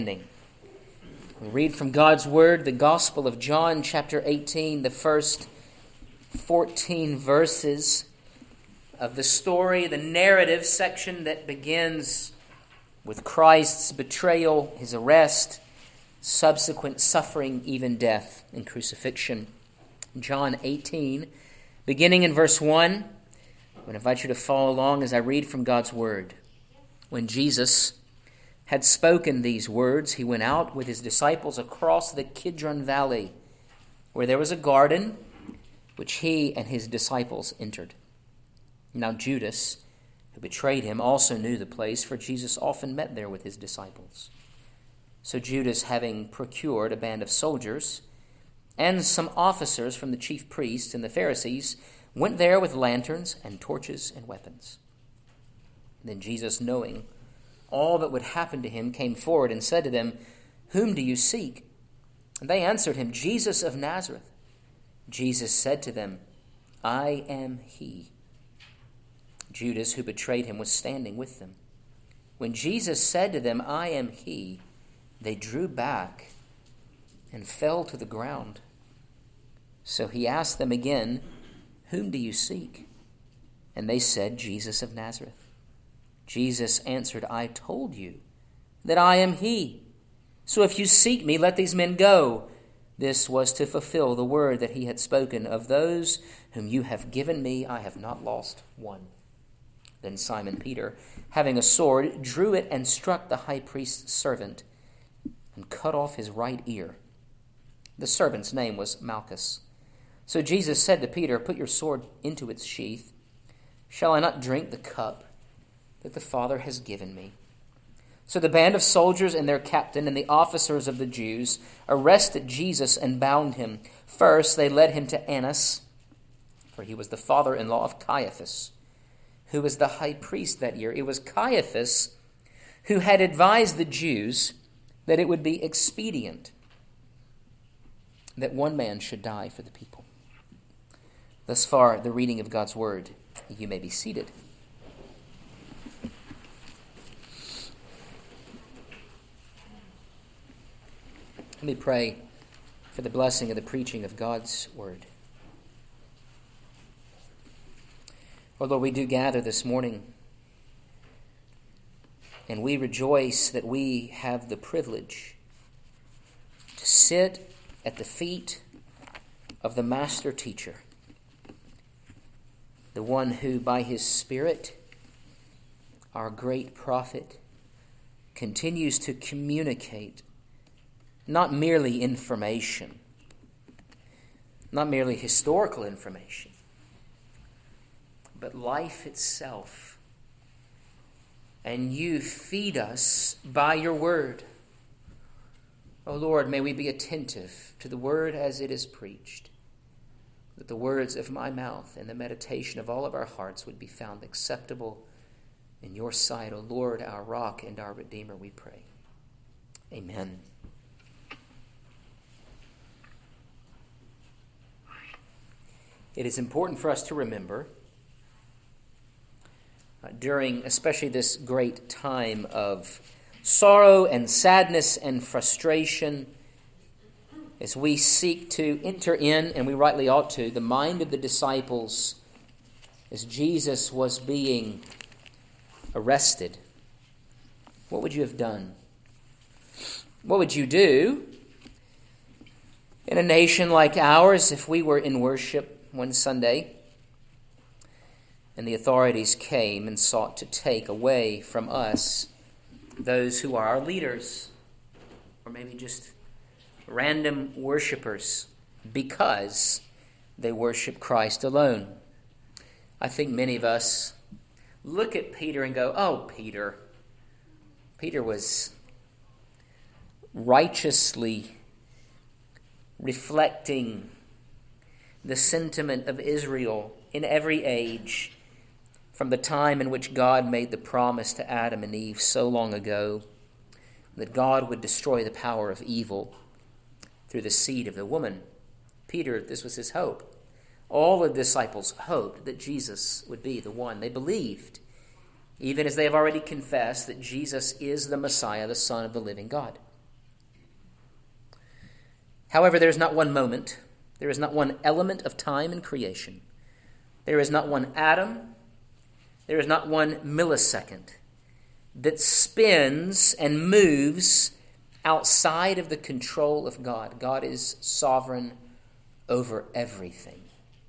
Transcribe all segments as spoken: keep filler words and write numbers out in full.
We read from God's Word, the Gospel of John, chapter eighteen, the first fourteen verses of the story, the narrative section that begins with Christ's betrayal, his arrest, subsequent suffering, even death and crucifixion. John eighteen, beginning in verse one. I would invite you to follow along as I read from God's Word. When Jesus had spoken these words, he went out with his disciples across the Kidron Valley, where there was a garden, which he and his disciples entered. Now Judas, who betrayed him, also knew the place, for Jesus often met there with his disciples. So Judas, having procured a band of soldiers and some officers from the chief priests and the Pharisees, went there with lanterns and torches and weapons. Then Jesus, knowing all that would happen to him, came forward and said to them, "Whom do you seek?" And they answered him, "Jesus of Nazareth." Jesus said to them, "I am he." Judas, who betrayed him, was standing with them. When Jesus said to them, "I am he," they drew back and fell to the ground. So he asked them again, "Whom do you seek?" And they said, "Jesus of Nazareth." Jesus answered, "I told you that I am he. So if you seek me, let these men go." This was to fulfill the word that he had spoken, "Of those whom you have given me, I have not lost one." Then Simon Peter, having a sword, drew it and struck the high priest's servant and cut off his right ear. The servant's name was Malchus. So Jesus said to Peter, "Put your sword into its sheath. Shall I not drink the cup that the Father has given me?" So the band of soldiers and their captain and the officers of the Jews arrested Jesus and bound him. First they led him to Annas, for he was the father-in-law of Caiaphas, who was the high priest that year. It was Caiaphas who had advised the Jews that it would be expedient that one man should die for the people. Thus far, the reading of God's Word. You may be seated. Let me pray for the blessing of the preaching of God's Word. Although we do gather this morning, and we rejoice that we have the privilege to sit at the feet of the Master Teacher, the one who by his Spirit, our great prophet, continues to communicate not merely information, not merely historical information, but life itself. And you feed us by your word. O Lord, may we be attentive to the word as it is preached, that the words of my mouth and the meditation of all of our hearts would be found acceptable in your sight, O Lord, our rock and our Redeemer, we pray. Amen. It is important for us to remember uh, during especially this great time of sorrow and sadness and frustration, as we seek to enter in, and we rightly ought to, the mind of the disciples as Jesus was being arrested. What would you have done? What would you do in a nation like ours if we were in worship one Sunday and the authorities came and sought to take away from us those who are our leaders, or maybe just random worshipers, because they worship Christ alone? I think many of us look at Peter and go, "Oh, Peter. Peter was righteously reflecting the sentiment of Israel in every age, from the time in which God made the promise to Adam and Eve so long ago that God would destroy the power of evil through the seed of the woman." Peter, this was his hope. All the disciples hoped that Jesus would be the one. They believed even as they have already confessed that Jesus is the Messiah, the Son of the living God. However, there is not one moment, there is not one element of time in creation, there is not one atom, there is not one millisecond that spins and moves outside of the control of God. God is sovereign over everything.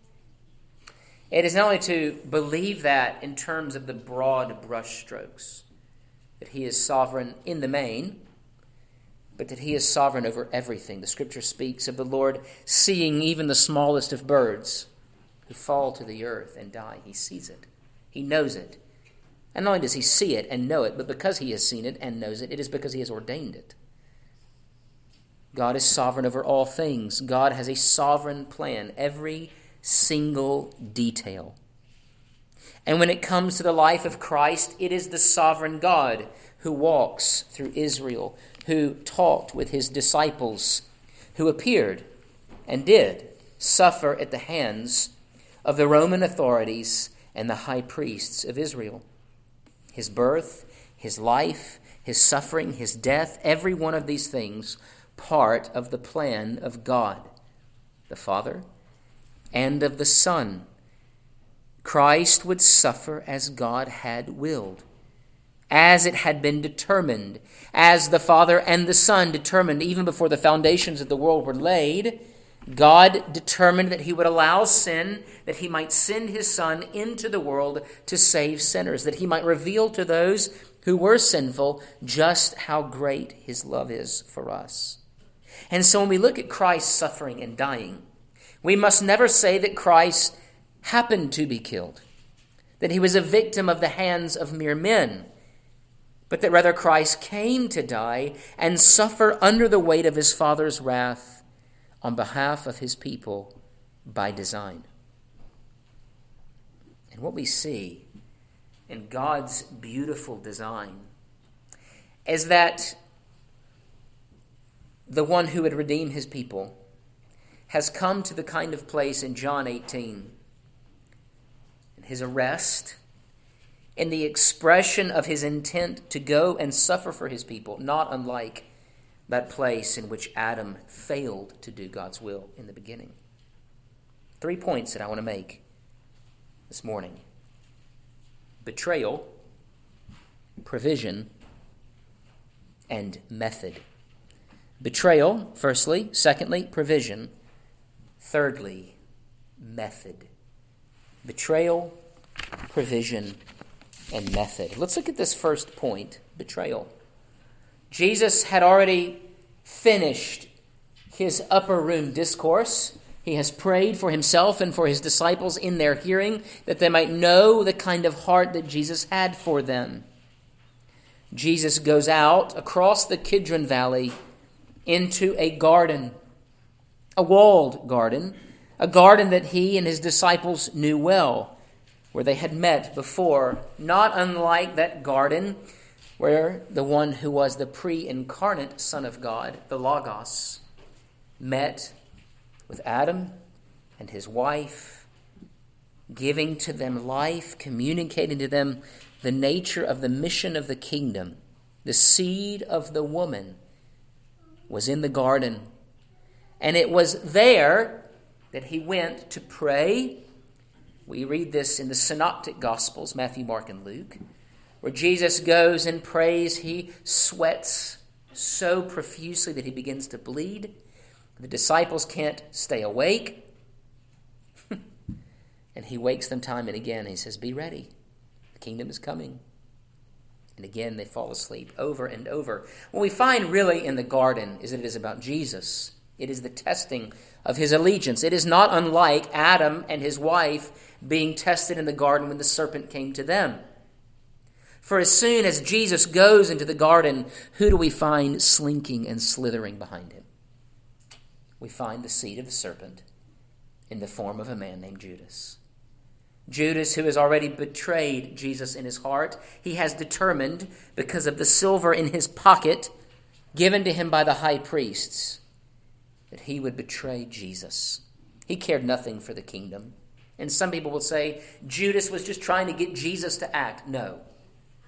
It is not only to believe that in terms of the broad brushstrokes, that he is sovereign in the main, but that he is sovereign over everything. The Scripture speaks of the Lord seeing even the smallest of birds who fall to the earth and die. He sees it. He knows it. And not only does he see it and know it, but because he has seen it and knows it, it is because he has ordained it. God is sovereign over all things. God has a sovereign plan, every single detail. And when it comes to the life of Christ, it is the sovereign God who walks through Israel, who talked with his disciples, who appeared and did suffer at the hands of the Roman authorities and the high priests of Israel. His birth, his life, his suffering, his death, every one of these things part of the plan of God, the Father, and of the Son. Christ would suffer as God had willed, as it had been determined, as the Father and the Son determined even before the foundations of the world were laid. God determined that he would allow sin, that he might send his Son into the world to save sinners, that he might reveal to those who were sinful just how great his love is for us. And so when we look at Christ's suffering and dying, we must never say that Christ happened to be killed, that he was a victim of the hands of mere men, but that rather Christ came to die and suffer under the weight of his Father's wrath on behalf of his people by design. And what we see in God's beautiful design is that the one who would redeem his people has come to the kind of place in John eighteen, in his arrest, in the expression of his intent to go and suffer for his people, not unlike that place in which Adam failed to do God's will in the beginning. Three points that I want to make this morning: betrayal, provision, and method. Betrayal, firstly. Secondly, provision. Thirdly, method. Betrayal, provision, and method. Let's look at this first point, betrayal. Jesus had already finished his upper room discourse. He has prayed for himself and for his disciples in their hearing, that they might know the kind of heart that Jesus had for them. Jesus goes out across the Kidron Valley into a garden, a walled garden, a garden that he and his disciples knew well, where they had met before, not unlike that garden where the one who was the pre-incarnate Son of God, the Logos, met with Adam and his wife, giving to them life, communicating to them the nature of the mission of the kingdom. The seed of the woman was in the garden, and it was there that he went to pray. We read this in the Synoptic Gospels, Matthew, Mark, and Luke, where Jesus goes and prays. He sweats so profusely that he begins to bleed. The disciples can't stay awake. And he wakes them time and again. He says, "Be ready. The kingdom is coming." And again, they fall asleep over and over. What we find really in the garden is that it is about Jesus. It is the testing of his allegiance. It is not unlike Adam and his wife being tested in the garden when the serpent came to them. For as soon as Jesus goes into the garden, who do we find slinking and slithering behind him? We find the seed of the serpent in the form of a man named Judas. Judas, who has already betrayed Jesus in his heart, he has determined, because of the silver in his pocket given to him by the high priests, that he would betray Jesus. He cared nothing for the kingdom. And some people will say Judas was just trying to get Jesus to act. No.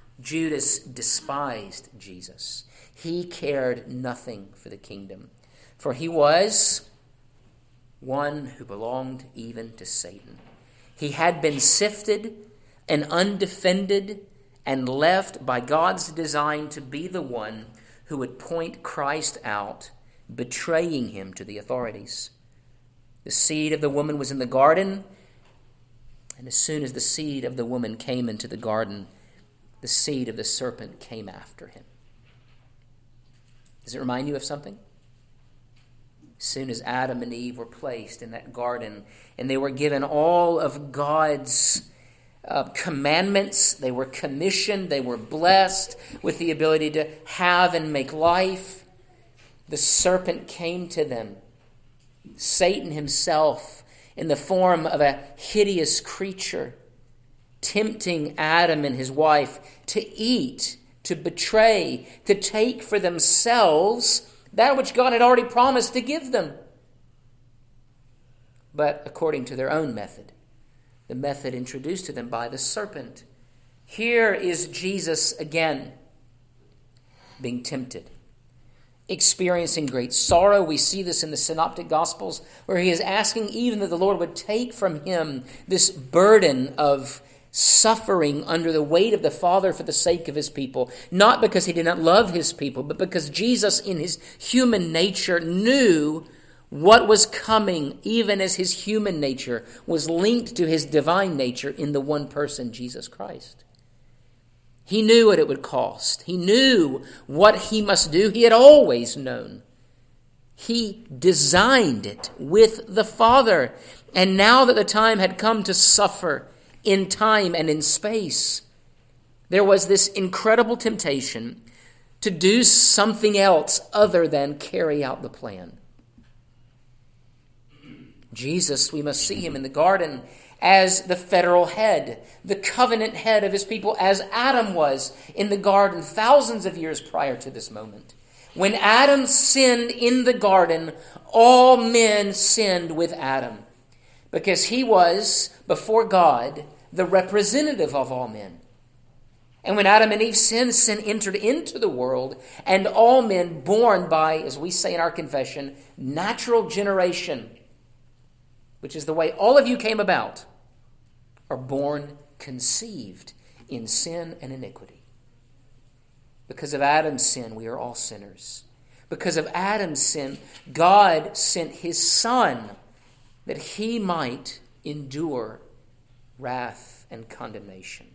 Judas despised Jesus. He cared nothing for the kingdom. For he was one who belonged even to Satan. He had been sifted and undefended and left by God's design to be the one who would point Christ out, betraying him to the authorities. The seed of the woman was in the garden, and as soon as the seed of the woman came into the garden, the seed of the serpent came after him. Does it remind you of something? As soon as Adam and Eve were placed in that garden and they were given all of God's uh, commandments, they were commissioned, they were blessed with the ability to have and make life, the serpent came to them. Satan himself, in the form of a hideous creature, tempting Adam and his wife to eat, to betray, to take for themselves that which God had already promised to give them. But according to their own method, the method introduced to them by the serpent. Here is Jesus again, being tempted, experiencing great sorrow. We see this in the Synoptic Gospels, where he is asking even that the Lord would take from him this burden of suffering under the weight of the Father for the sake of his people, not because he did not love his people, but because Jesus in his human nature knew what was coming, even as his human nature was linked to his divine nature in the one person, Jesus Christ. He knew what it would cost. He knew what he must do. He had always known. He designed it with the Father. And now that the time had come to suffer in time and in space, there was this incredible temptation to do something else other than carry out the plan. Jesus, we must see him in the garden as the federal head, the covenant head of his people, as Adam was in the garden thousands of years prior to this moment. When Adam sinned in the garden, all men sinned with Adam, because he was, before God, the representative of all men. And when Adam and Eve sinned, sin entered into the world, and all men born by, as we say in our confession, natural generation, which is the way all of you came about, are born conceived in sin and iniquity. Because of Adam's sin, we are all sinners. Because of Adam's sin, God sent his Son that he might endure wrath and condemnation.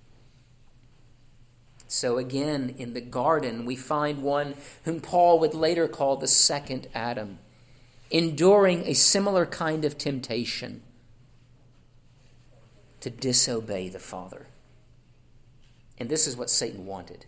So again, in the garden, we find one whom Paul would later call the second Adam, enduring a similar kind of temptation to disobey the Father. And this is what Satan wanted.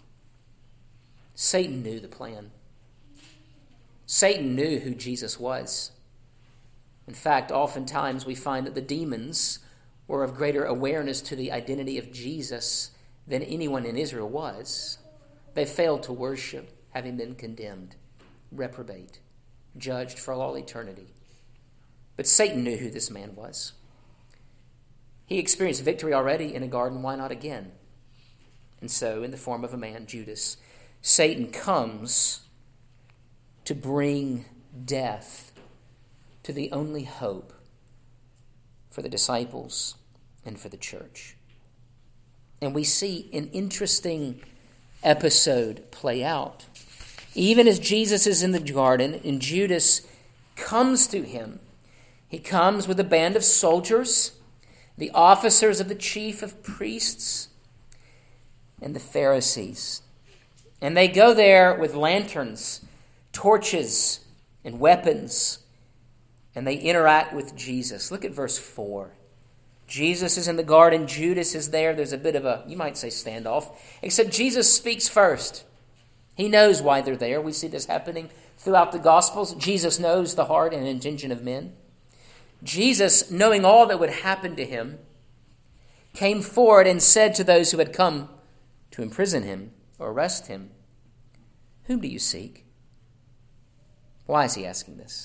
Satan knew the plan. Satan knew who Jesus was. In fact, oftentimes we find that the demons were of greater awareness to the identity of Jesus than anyone in Israel was. They failed to worship, having been condemned, reprobate, judged for all eternity. But Satan knew who this man was. He experienced victory already in a garden. Why not again? And so, in the form of a man, Judas, Satan comes to bring death to the only hope for the disciples and for the church. And we see an interesting episode play out. Even as Jesus is in the garden and Judas comes to him, he comes with a band of soldiers, the officers of the chief of priests, and the Pharisees. And they go there with lanterns, torches, and weapons, and they interact with Jesus. Look at verse four. Jesus is in the garden. Judas is there. There's a bit of a, you might say, standoff. Except Jesus speaks first. He knows why they're there. We see this happening throughout the Gospels. Jesus knows the heart and intention of men. Jesus, knowing all that would happen to him, came forward and said to those who had come to imprison him or arrest him, "Whom do you seek?" Why is he asking this?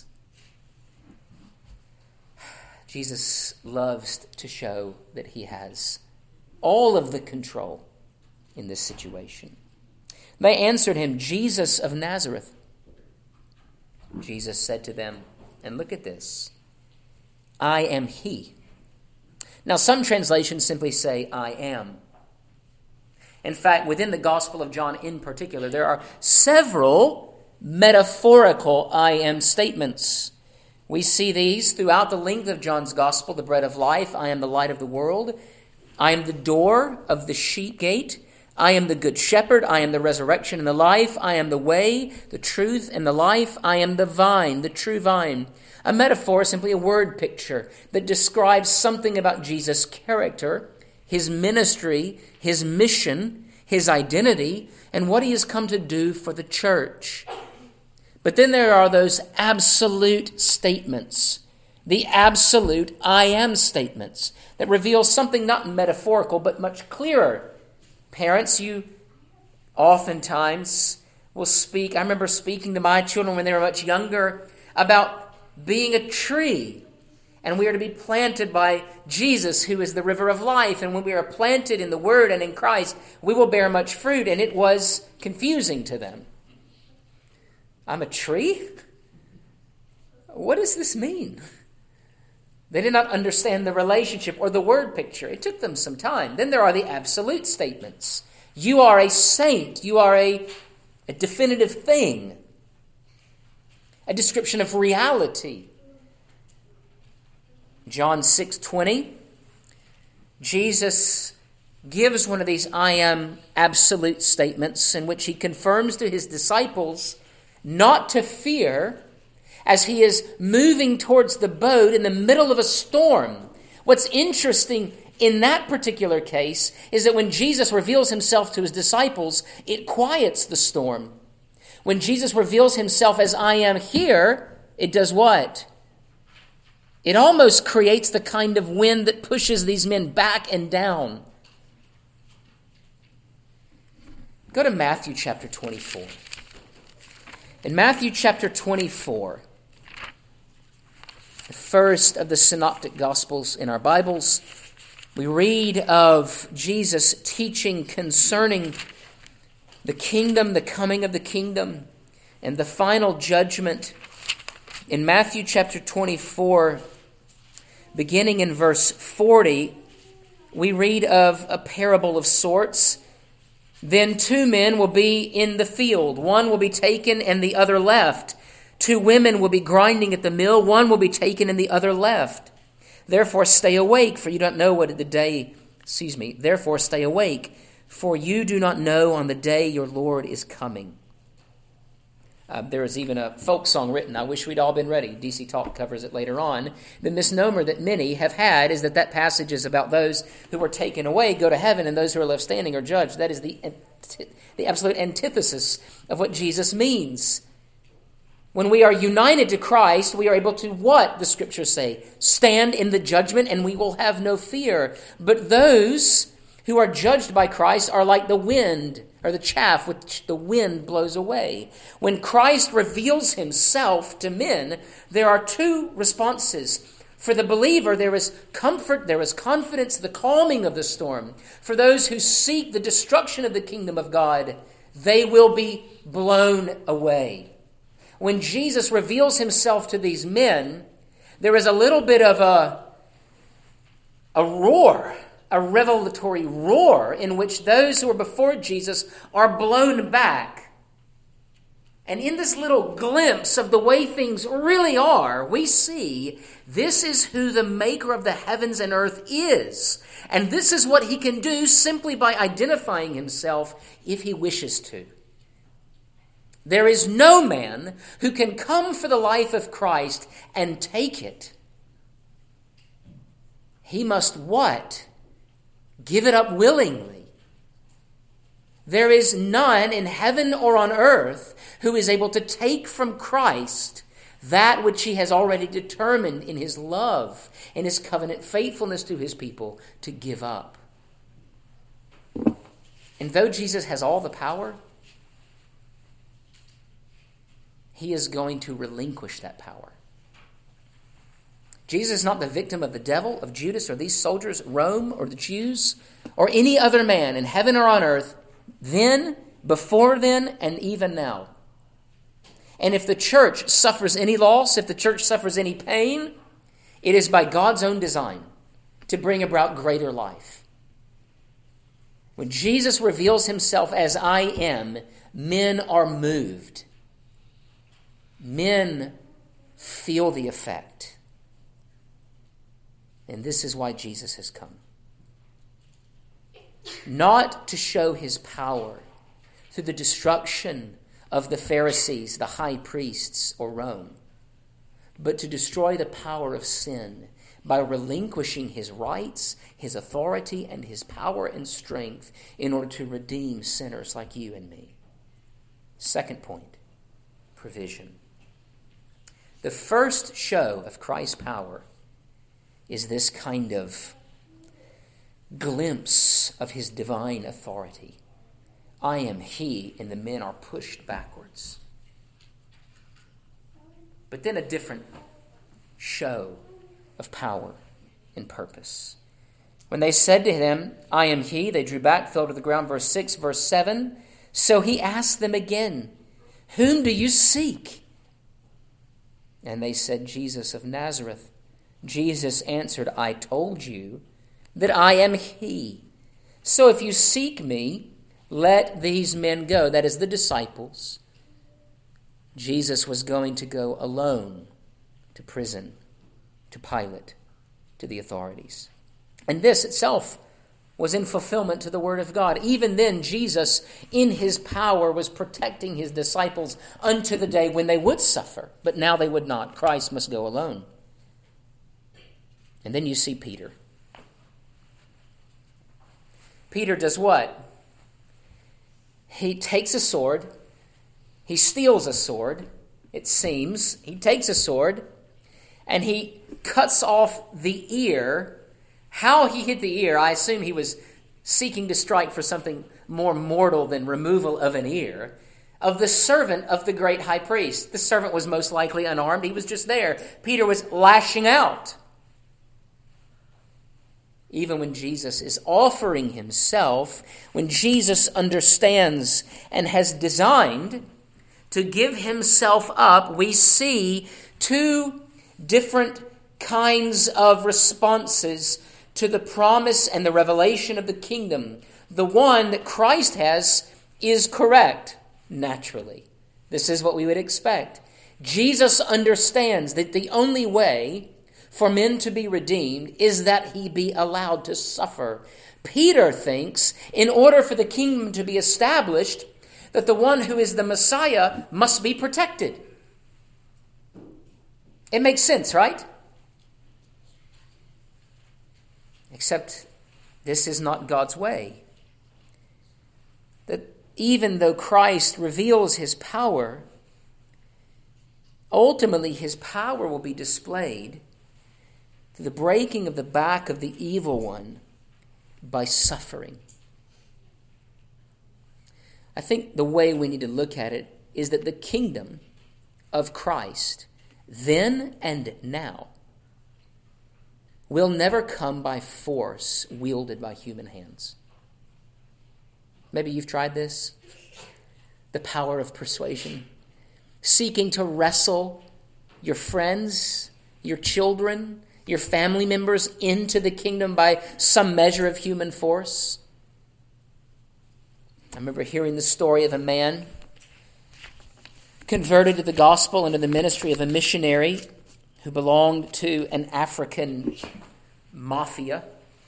Jesus loves to show that he has all of the control in this situation. They answered him, "Jesus of Nazareth." Jesus said to them, and look at this, I am he. Now, some translations simply say, I am. In fact, within the Gospel of John in particular, there are several metaphorical I am statements. We see these throughout the length of John's Gospel: the bread of life, I am the light of the world, I am the door of the sheep gate, I am the good shepherd, I am the resurrection and the life, I am the way, the truth, and the life, I am the vine, the true vine. A metaphor is simply a word picture that describes something about Jesus' character, his ministry, his mission, his identity, and what he has come to do for the church. But then there are those absolute statements, the absolute I am statements that reveal something not metaphorical but much clearer. Parents, you oftentimes will speak. I remember speaking to my children when they were much younger about being a tree. And we are to be planted by Jesus, who is the river of life. And when we are planted in the Word and in Christ, we will bear much fruit. And it was confusing to them. I'm a tree? What does this mean? They did not understand the relationship or the word picture. It took them some time. Then there are the absolute statements. You are a saint. You are a, a definitive thing. A description of reality. John six twenty, Jesus gives one of these I am absolute statements in which he confirms to his disciples not to fear as he is moving towards the boat in the middle of a storm. What's interesting in that particular case is that when Jesus reveals himself to his disciples, it quiets the storm. When Jesus reveals himself as I am here, it does what? It almost creates the kind of wind that pushes these men back and down. Go to Matthew chapter twenty-four. In Matthew chapter twenty-four, the first of the synoptic gospels in our Bibles, we read of Jesus teaching concerning the kingdom, the coming of the kingdom, and the final judgment. In Matthew chapter twenty-four, beginning in verse forty, we read of a parable of sorts. Then two men will be in the field. One will be taken and the other left. Two women will be grinding at the mill. One will be taken and the other left. Therefore stay awake, for you don't know what the day, excuse me, therefore stay awake, for you do not know on the day your Lord is coming. Uh, there is even a folk song written, I wish we'd all been ready. D C Talk covers it later on. The misnomer that many have had is that that passage is about those who are taken away, go to heaven, and those who are left standing are judged. That is the, the absolute antithesis of what Jesus means. When we are united to Christ, we are able to, what the Scriptures say? Stand in the judgment, and we will have no fear. But those who are judged by Christ are like the wind, or the chaff which the wind blows away. When Christ reveals himself to men, there are two responses. For the believer, there is comfort, there is confidence, the calming of the storm. For those who seek the destruction of the kingdom of God, they will be blown away. When Jesus reveals himself to these men, there is a little bit of a, a roar, a revelatory roar in which those who are before Jesus are blown back. And in this little glimpse of the way things really are, we see this is who the maker of the heavens and earth is. And this is what he can do simply by identifying himself if he wishes to. There is no man who can come for the life of Christ and take it. He must what? Give it up willingly. There is none in heaven or on earth who is able to take from Christ that which he has already determined in his love and his covenant faithfulness to his people to give up. And though Jesus has all the power, he is going to relinquish that power. Jesus is not the victim of the devil, of Judas, or these soldiers, Rome, or the Jews, or any other man in heaven or on earth, then, before then, and even now. And if the church suffers any loss, if the church suffers any pain, it is by God's own design to bring about greater life. When Jesus reveals himself as I am, men are moved. Men feel the effect. And this is why Jesus has come. Not to show his power through the destruction of the Pharisees, the high priests, or Rome, but to destroy the power of sin by relinquishing his rights, his authority, and his power and strength in order to redeem sinners like you and me. Second point, provision. The first show of Christ's power is this kind of glimpse of his divine authority. I am he, and the men are pushed backwards. But then a different show of power and purpose. When they said to him, I am he, they drew back, fell to the ground. Verse six, verse seven. So he asked them again, whom do you seek? And they said, Jesus of Nazareth. Jesus answered, I told you that I am he. So if you seek me, let these men go. That is the disciples. Jesus was going to go alone to prison, to Pilate, to the authorities. And this itself was in fulfillment to the word of God. Even then, Jesus, in his power, was protecting his disciples unto the day when they would suffer. But now they would not. Christ must go alone. And then you see Peter. Peter does what? He takes a sword. He steals a sword, it seems. He takes a sword and he cuts off the ear. How he hit the ear, I assume he was seeking to strike for something more mortal than removal of an ear, of the servant of the great high priest. The servant was most likely unarmed. He was just there. Peter was lashing out. Even when Jesus is offering himself, when Jesus understands and has designed to give himself up, we see two different kinds of responses to the promise and the revelation of the kingdom. The one that Christ has is correct, naturally. This is what we would expect. Jesus understands that the only way for men to be redeemed is that he be allowed to suffer. Peter thinks in order for the kingdom to be established, that the one who is the Messiah must be protected. It makes sense, right? Except this is not God's way. That even though Christ reveals his power, ultimately his power will be displayed through the breaking of the back of the evil one by suffering. I think the way we need to look at it is that the kingdom of Christ, then and now, will never come by force wielded by human hands. Maybe you've tried this. The power of persuasion. Seeking to wrestle your friends, your children, your family members into the kingdom by some measure of human force. I remember hearing the story of a man converted to the gospel and to the ministry of a missionary who belonged to an African mafia.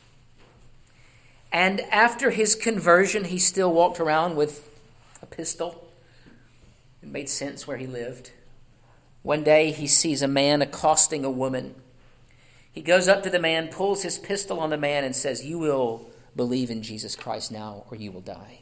And after his conversion, he still walked around with a pistol. It made sense where he lived. One day he sees a man accosting a woman. He goes up to the man, pulls his pistol on the man, and says, "You will believe in Jesus Christ now, or you will die."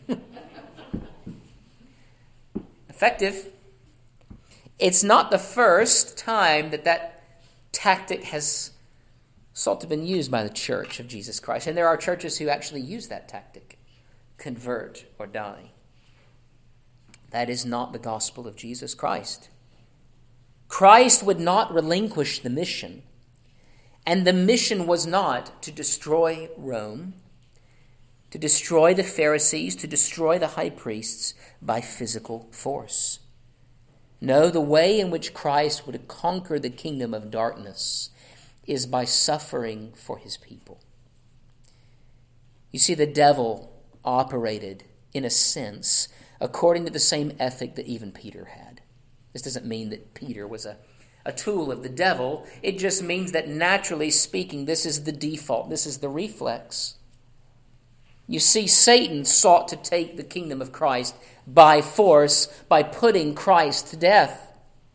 Effective. It's not the first time that that tactic has sought to be used by the church of Jesus Christ. And there are churches who actually use that tactic. Convert or die. That is not the gospel of Jesus Christ. Christ would not relinquish the mission. And the mission was not to destroy Rome, to destroy the Pharisees, to destroy the high priests by physical force. No, the way in which Christ would conquer the kingdom of darkness is by suffering for his people. You see, the devil operated, in a sense, according to the same ethic that even Peter had. This doesn't mean that Peter was a, a tool of the devil. It just means that, naturally speaking, this is the default. This is the reflex. You see, Satan sought to take the kingdom of Christ by force, by putting Christ to death.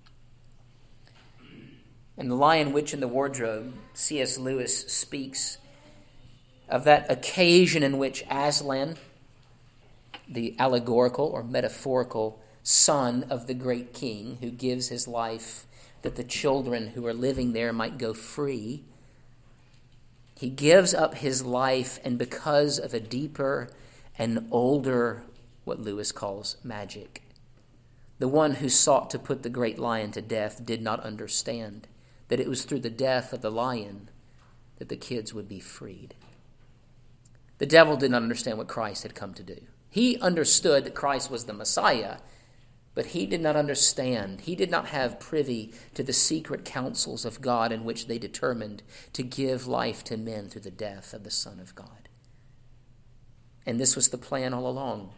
In The Lion, Witch, and the Wardrobe, C S Lewis speaks of that occasion in which Aslan, the allegorical or metaphorical son of the great king who gives his life that the children who are living there might go free, he gives up his life, and because of a deeper and older, what Lewis calls magic, the one who sought to put the great lion to death did not understand that it was through the death of the lion that the kids would be freed. The devil did not understand what Christ had come to do. He understood that Christ was the Messiah, but he did not understand. He did not have privy to the secret counsels of God in which they determined to give life to men through the death of the Son of God. And this was the plan all along.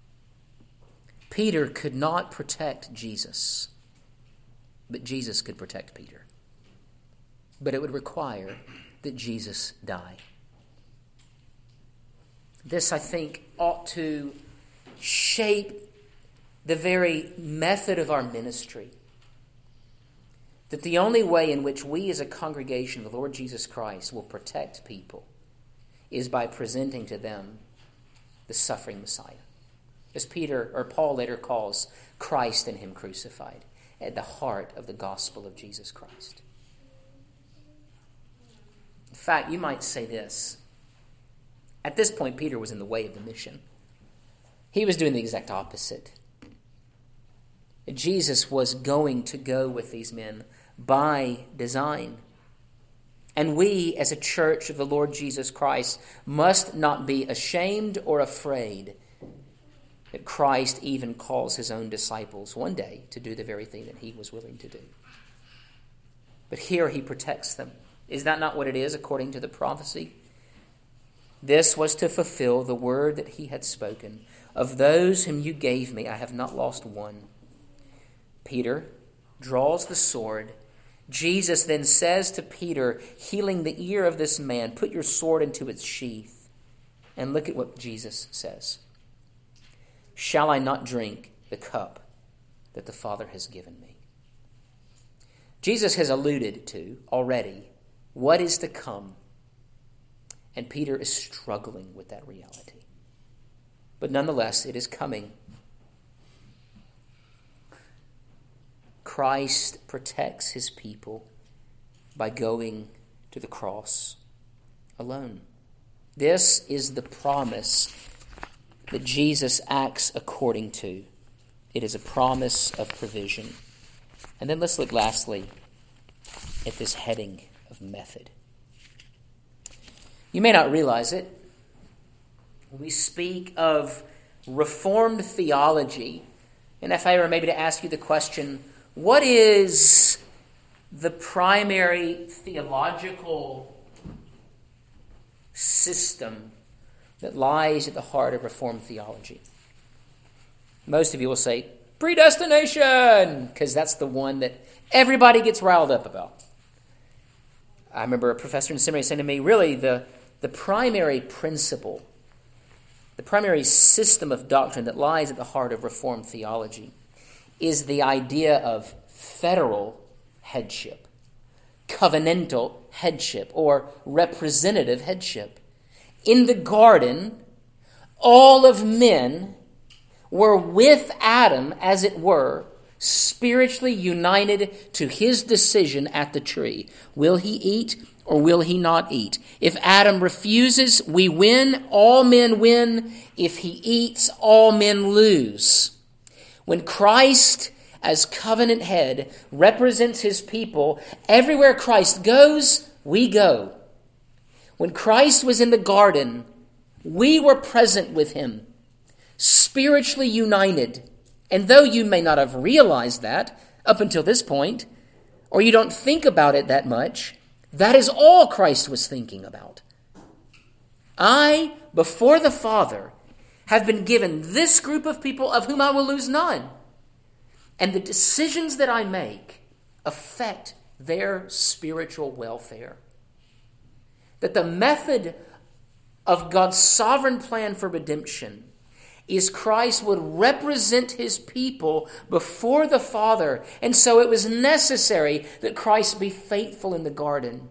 Peter could not protect Jesus, but Jesus could protect Peter. But it would require that Jesus die. This, I think, ought to shape the very method of our ministry. That the only way in which we as a congregation of the Lord Jesus Christ will protect people is by presenting to them the suffering Messiah. As Peter or Paul later calls Christ and him crucified, at the heart of the gospel of Jesus Christ. In fact, you might say this. At this point, Peter was in the way of the mission. He was doing the exact opposite. Jesus was going to go with these men by design. And we, as a church of the Lord Jesus Christ, must not be ashamed or afraid that Christ even calls his own disciples one day to do the very thing that he was willing to do. But here he protects them. Is that not what it is according to the prophecy? This was to fulfill the word that he had spoken. Of those whom you gave me, I have not lost one. Peter draws the sword. Jesus then says to Peter, healing the ear of this man, put your sword into its sheath. And look at what Jesus says. Shall I not drink the cup that the Father has given me? Jesus has alluded to already what is to come. And Peter is struggling with that reality. But nonetheless, it is coming. Christ protects his people by going to the cross alone. This is the promise that Jesus acts according to. It is a promise of provision. And then let's look lastly at this heading of method. You may not realize it. When we speak of Reformed theology, and if I were maybe to ask you the question, what is the primary theological system that lies at the heart of Reformed theology? Most of you will say, predestination, because that's the one that everybody gets riled up about. I remember a professor in seminary saying to me, really, the, the primary principle, the primary system of doctrine that lies at the heart of Reformed theology is the idea of federal headship, covenantal headship, or representative headship. In the garden, all of men were with Adam, as it were, spiritually united to his decision at the tree. Will he eat or will he not eat? If Adam refuses, we win, all men win. If he eats, all men lose. When Christ, as covenant head, represents his people, everywhere Christ goes, we go. When Christ was in the garden, we were present with him, spiritually united. And though you may not have realized that up until this point, or you don't think about it that much, that is all Christ was thinking about. I, before the Father, have been given this group of people of whom I will lose none. And the decisions that I make affect their spiritual welfare. That the method of God's sovereign plan for redemption is Christ would represent his people before the Father. And so it was necessary that Christ be faithful in the garden.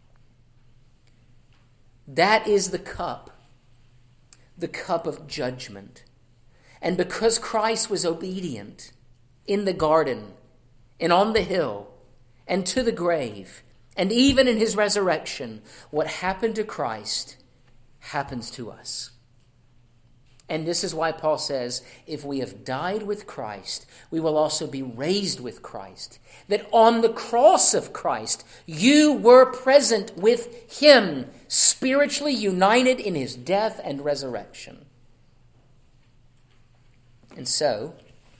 That is the cup, the cup of judgment. And because Christ was obedient in the garden and on the hill and to the grave, and even in his resurrection, what happened to Christ happens to us. And this is why Paul says, if we have died with Christ, we will also be raised with Christ. That on the cross of Christ, you were present with him, spiritually united in his death and resurrection. And so,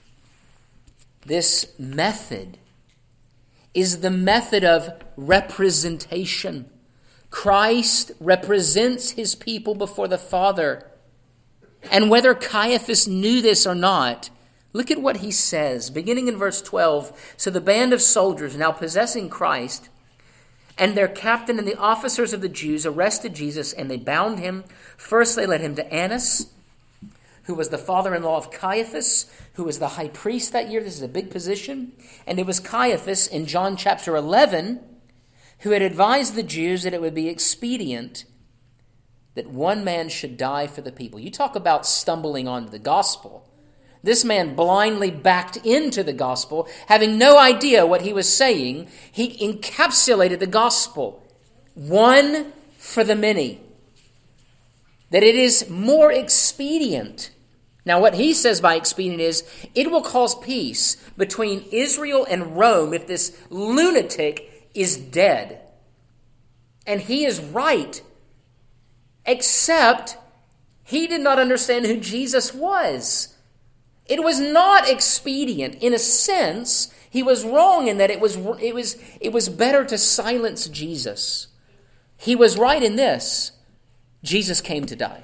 this method is the method of representation. Christ represents his people before the Father. And whether Caiaphas knew this or not, look at what he says, beginning in verse twelve. So the band of soldiers, now possessing Christ, and their captain and the officers of the Jews arrested Jesus, and they bound him. First they led him to Annas, who was the father-in-law of Caiaphas, who was the high priest that year. This is a big position. And it was Caiaphas in John chapter eleven who had advised the Jews that it would be expedient that one man should die for the people. You talk about stumbling onto the gospel. This man blindly backed into the gospel, having no idea what he was saying. He encapsulated the gospel. One for the many. That it is more expedient. Now what he says by expedient is, it will cause peace between Israel and Rome if this lunatic is dead. And he is right. Except he did not understand who Jesus was. It was not expedient. In a sense, he was wrong in that it was, it was, it was better to silence Jesus. He was right in this. Jesus came to die.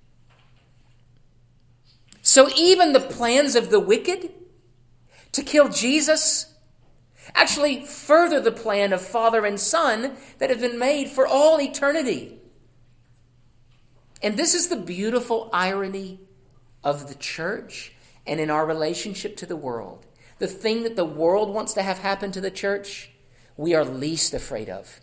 So even the plans of the wicked to kill Jesus actually further the plan of Father and Son that have been made for all eternity. And this is the beautiful irony of the church and in our relationship to the world. The thing that the world wants to have happen to the church, we are least afraid of.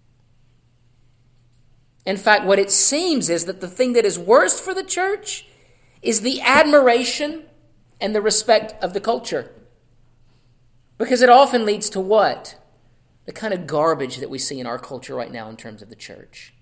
In fact, what it seems is that the thing that is worst for the church is the admiration and the respect of the culture. Because it often leads to what? The kind of garbage that we see in our culture right now in terms of the church.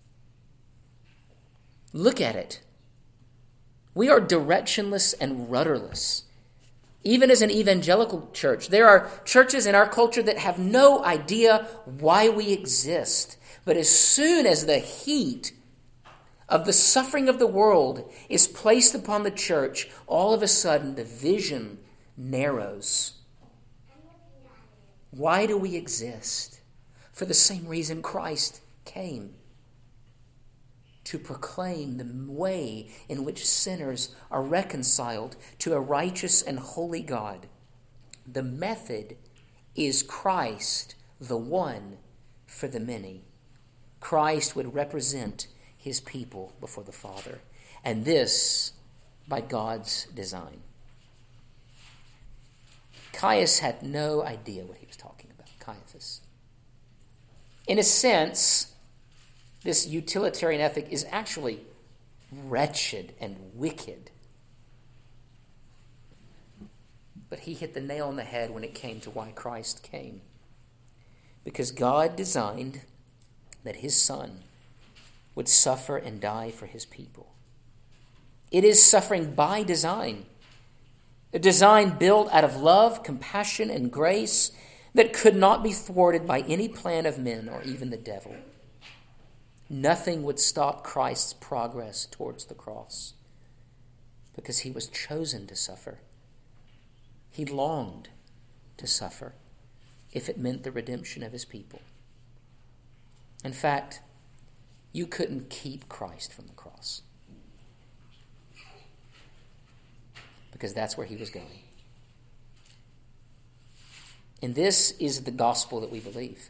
Look at it. We are directionless and rudderless. Even as an evangelical church, there are churches in our culture that have no idea why we exist. But as soon as the heat of the suffering of the world is placed upon the church, all of a sudden the vision narrows. Why do we exist? For the same reason Christ came. To proclaim the way in which sinners are reconciled to a righteous and holy God. The method is Christ, the one for the many. Christ would represent his people before the Father. And this by God's design. Caiaphas had no idea what he was talking about. Caiaphas. In a sense, this utilitarian ethic is actually wretched and wicked. But he hit the nail on the head when it came to why Christ came. Because God designed that his Son would suffer and die for his people. It is suffering by design. A design built out of love, compassion, and grace that could not be thwarted by any plan of men or even the devil. Nothing would stop Christ's progress towards the cross because he was chosen to suffer. He longed to suffer if it meant the redemption of his people. In fact, you couldn't keep Christ from the cross, because that's where he was going. And this is the gospel that we believe.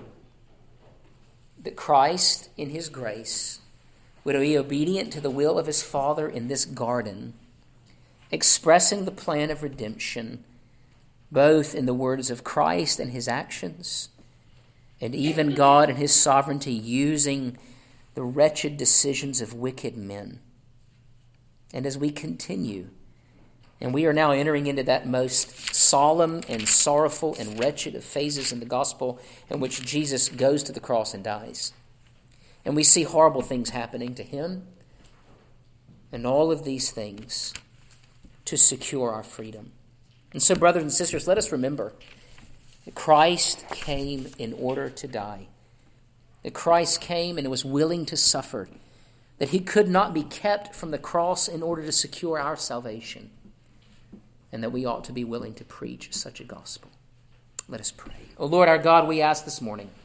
That Christ, in his grace, would be obedient to the will of his Father in this garden, expressing the plan of redemption, both in the words of Christ and his actions, and even God and his sovereignty using the wretched decisions of wicked men. And as we continue, and we are now entering into that most solemn and sorrowful and wretched of phases in the gospel in which Jesus goes to the cross and dies. And we see horrible things happening to him, and all of these things to secure our freedom. And so, brothers and sisters, let us remember that Christ came in order to die. That Christ came and was willing to suffer. That he could not be kept from the cross in order to secure our salvation. And that we ought to be willing to preach such a gospel. Let us pray. O Lord our God, we ask this morning